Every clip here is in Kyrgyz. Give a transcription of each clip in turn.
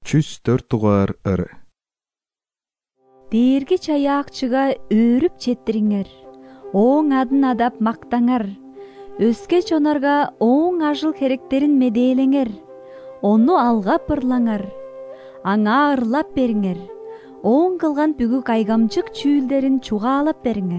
104 дугаар ыр. Дээрги чаяакчыга өөрүп четтириңер. Оң адын адап мактаңар. Өске чонарга оң ажыл керектерин медээлеңер. Ону алга пырлаңар. Аңа ырлап бериңер. Оң кылган бүгү кайгамчык чүүлдерин чугаалап бериңер.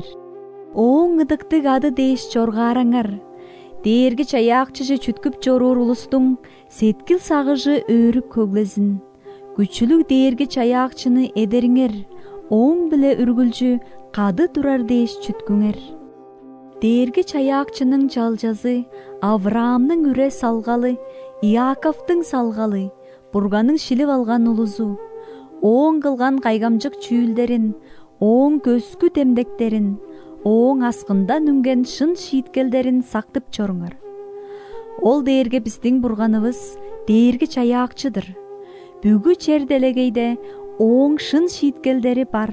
Оң ыдыктык ады дээш чоргаараңар. Дээрги чаяакчыжы чүткүп жоруур улустуң сеткил сагыжы өөрүп көглезин. Күчүлүк дээрги чаяакчыны эдериңер. Оң биле үргүлжү кады турар дээш чүткүңер. Дээрги чаяакчынын жалжазы Авраамдын үре салгалы, Иаковдун салгалы, бурганын шилип алган улузу. Оң кылган кайгамчык чүүлдерин, оң көскү темдектерин, оң аскындан үнген шын шийткелдерин сактып чоруңар. Ол дээрге биздин бурганыбыз дээрги чаяакчыдыр. Бүгү чер делегейде оң шын шийткелдери бар.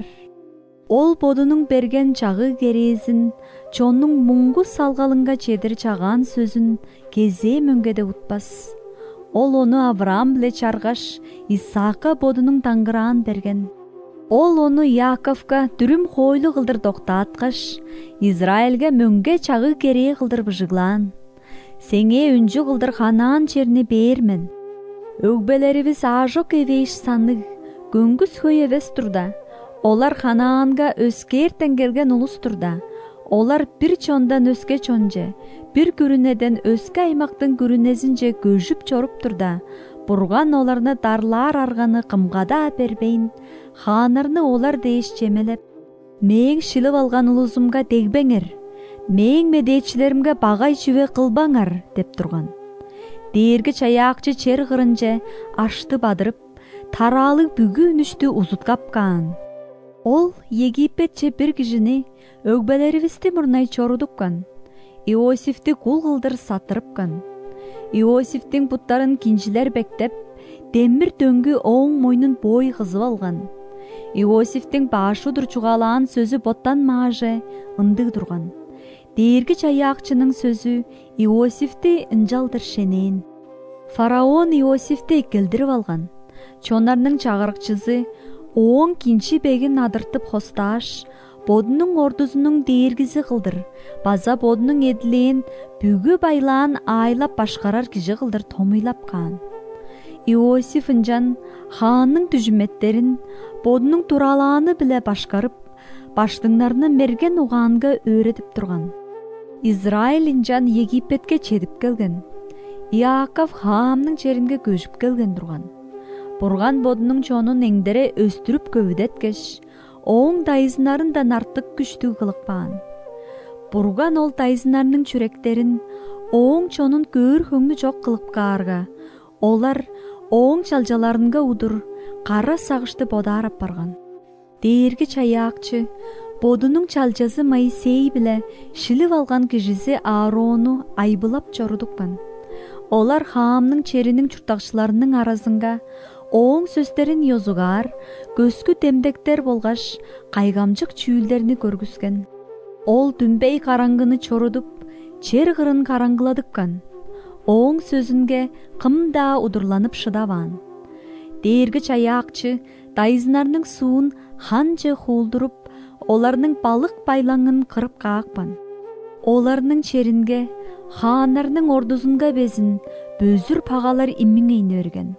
Ол бодунун берген чагы керезин, чонун муңгу салгалынга чедир чаган сөзүн кезээ мөңгеде утпас. Ол ону Авраам биле чаргаш, Исаакка бодунун таңгыраан берген. Ол ону Яаковка дүрүм хойлу кылдыр токтаткаш, Израилге мөңге чагы керээ кылдыр быжыглаан. Сеңе үнжү кылдыр Ханаан черини бээрмен. Өгбелерибиз аажок эбейиш саныг, көңгүс хөй эбес турда. Олар Ханаанга өскээртен келген улус турда. Олар бир чондан өскө чонже, бир күрүнеден өскө аймактын күрүнезинже көжүп чоруп турда. Бурган оларны дарлаар арганы кымгада бербейин, хаанарны олар дээш жемелеп. Мээң шилип алган улузумга дегбеңер, мээң медеечилеримге багай жүбө кылбаңар деп турган. Дээрги чаяакчы чер кырынже ашты бадырып, тараалык бүгү үнүштү узуткапкан. Ол Египетче бир кишини өгбелерибизди мурнай чорудуккан. Иосифти кул кылдыр сатырыпкан. Иосифтин буттарын кинжилер бектеп, демир дөңгү оң мойнун бой кызып алган. Иосифтин башы дурчугалаан сөзү боттан мааже ындыг турган. Дээрги чаяакчынын сөзү Иосифти ынжалдыр шенейин. Фараон Иосифти экелдирип алган. Чонарнын чагырыкчысы оң кинчи бегин адыртып хостааш, бодунун ордусунун дээргиси кылдыр, база бодунун эдилээн бүгү байлаан айлап башкарар киши кылдыр томуйлапкан. Иосиф ынжан хаанның түжүметтерин, бодунун туралааны биле башкарып, баштыңнарны мерген угаанга өөрөтүп турган. Израиль ынжан Египетке чедип келген. Иаков Хаамдын черинге көчүп келген турган. Бурган бодунун чонун эңдере өстүрүп көбүдөткеш, оң дайызынарындан артык күчтүү кылыкпаан. Бурган ол дайызынарынын чүректерин оң чонун көөр хөңнү жок кылып каарга, олар оң чалжаларынга удур, кара сагышты бодаарап барган. Дээрги чаяакчы бодунун чалжасы Моисей биле шилип алган кишиси Аарону айбылап чорудуккан. Олар Хаамдын черинин чуртакчыларынын арасынга оң сөздерин йозугаар, көскү темдектер болгаш кайгамчык чүүлдерини көргүзген. Ол дүнбей караңгыны чорудуп, чер кырын караңгыладыккан. Оң сөзүнге кымда удурланып шыдабаан. Дээрги чаяакчы дайызынарынын суун ханже хуулдуруп, оларнын балык байлаңын кырып каакпан. Оларнын черинге, хаанарнын ордусунга безин, бөзүр пагалар иммиңейне берген.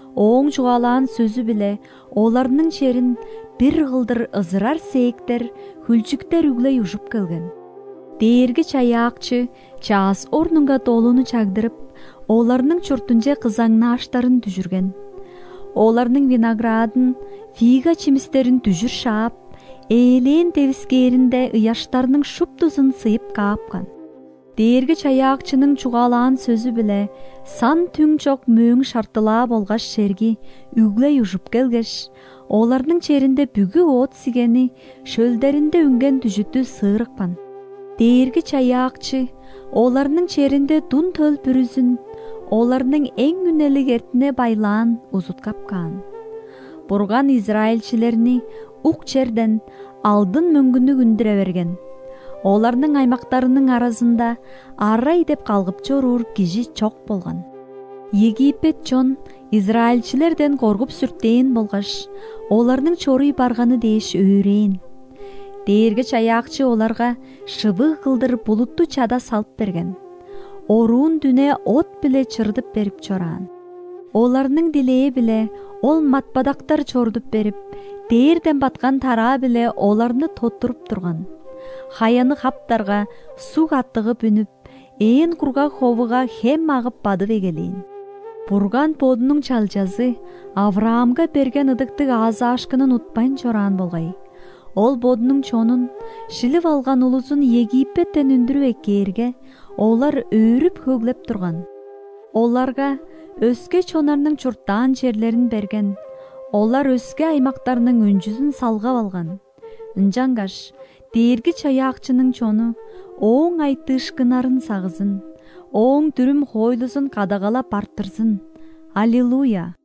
Оң чугалаан сөзү биле оларнын черин бир кылдыр ызырар сээктер, хүлчүктер үглей ушуп келген. Дээрги чаяакчы чаас орнунга толуну чагдырып, оларнын чуртунже кызаңна аштарын түжүрген. Оларнын виноградын, фига чимистерин түжүр шаап, ээлен тебискээринде ыяштарынын шуптузун сыйып каапкан. Дээрги чаяакчынын чугалаан сөзү биле сан түң чок мөөң шартылаа болгаш шерги үглей ушуп келгеш, оларнын черинде бүгү от сигени, шөлдеринде үнген түжүттүү сыырыкпан. Дээрги чаяакчы оларнын черинде дун төл бүрүзүн, оларнын эң үнелик эртине байлаан узуткапкан. Бурган израилчилерини ук черден алдын мөңгүнү күндүрө берген. Оларнын аймактарынын арасында арай деп калгып жоруур киши чок болгон. Египет чон Израильчилерден коргуп сүрттээн болгаш оларның чоруй барганы дээш өөрээн. Дээргич аяакчы оларга шыбык кылдыр булутту чада салып берген. Оруун дүнэ от биле чырдып берип чораан. Оларның дилээ биле ол матбадактар чордуп берип, дээрден баткан тараа биле оларны тоттуруп турган. Хаяны хаптарга суу каттыгып үнүп, ээн кургак ховуга хем агып бадып эгелейин. Бурган бодунун чалчасы Авраамга берген ыдыктык аазаашкынын утпайн чораан болгай. Ол бодунун чонун шилип алган улузун Египеттен үндүрүп эккээрге олар өөрүп хөглеп турган. Оларга өскө чонарның чурттаан жерлерин берген. Олар өскө аймактарынын үнжүсүн салгап алган. Ынжангаш дээргич аяакчынын чону оң айтышкынарын сагызын, оң дүрүм хойлусун кадагалап арттырсын. Аллилуйя!